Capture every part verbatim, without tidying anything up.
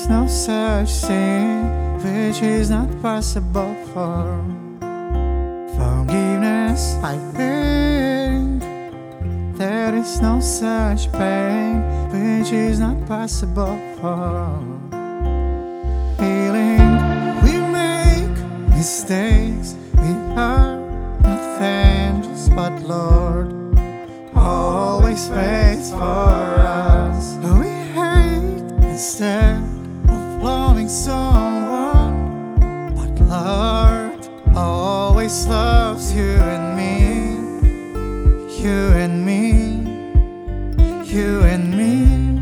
is no such thing which is not possible for forgiveness. I think there is no such pain which is not possible for healing. We make mistakes, we are nothing, but Lord always waits for us. We hate instead of loving someone, but Lord always loves you and me, you and me, you and me.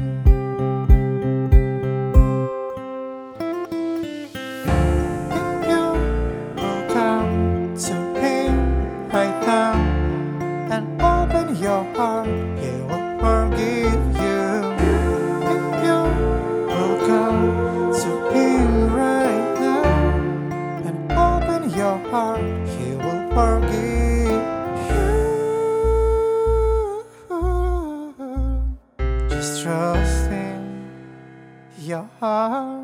If you will come to Him right now and open your heart, He will forgive you. If you will come to Him right now and open your heart, He will forgive you. Just trust in your heart.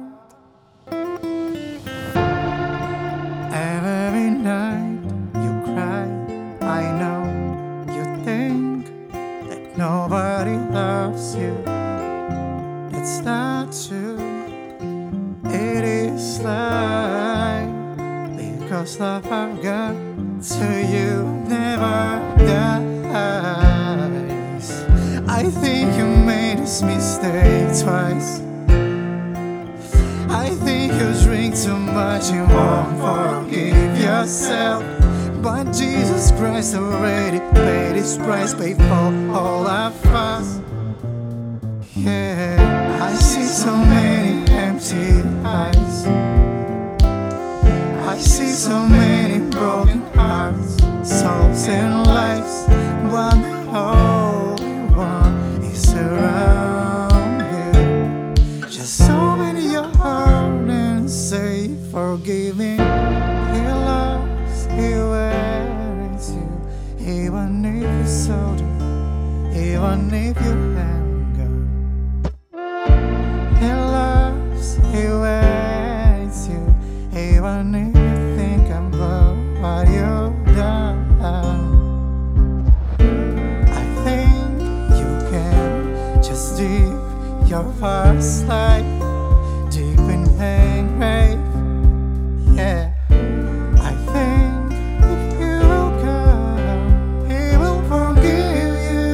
Every night you cry, I know you think that nobody loves you. It's not true, it is lie, because love I've got to you never dies. I think you made this mistake twice. I think you drink too much and won't forgive yourself. But Jesus Christ already paid His price, paid for all of us. Yeah, I see so many empty eyes, I see so many broken hearts, souls and lives, but the Holy One is around here. Just open your heart and say, forgive me. He loves, He waits you, even if you're sold, even if you haven't gone. He loves, He waits you, even if you think about what you've done. I think you can just live your past life deep in pain, right? Yeah. I think if you will come, He will forgive you.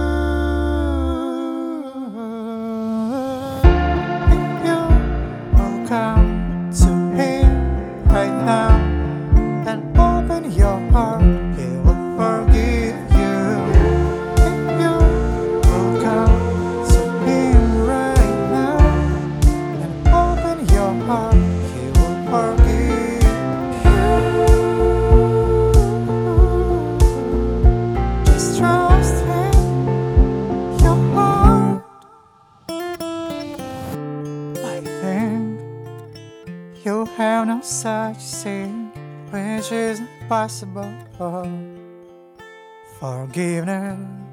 If you will come to Him right now and open your heart, He will forgive you. If you will come to Him right now and open your heart, He will forgive you. Just trust Him, your heart. I think you have no such thing which is impossible for forgiveness.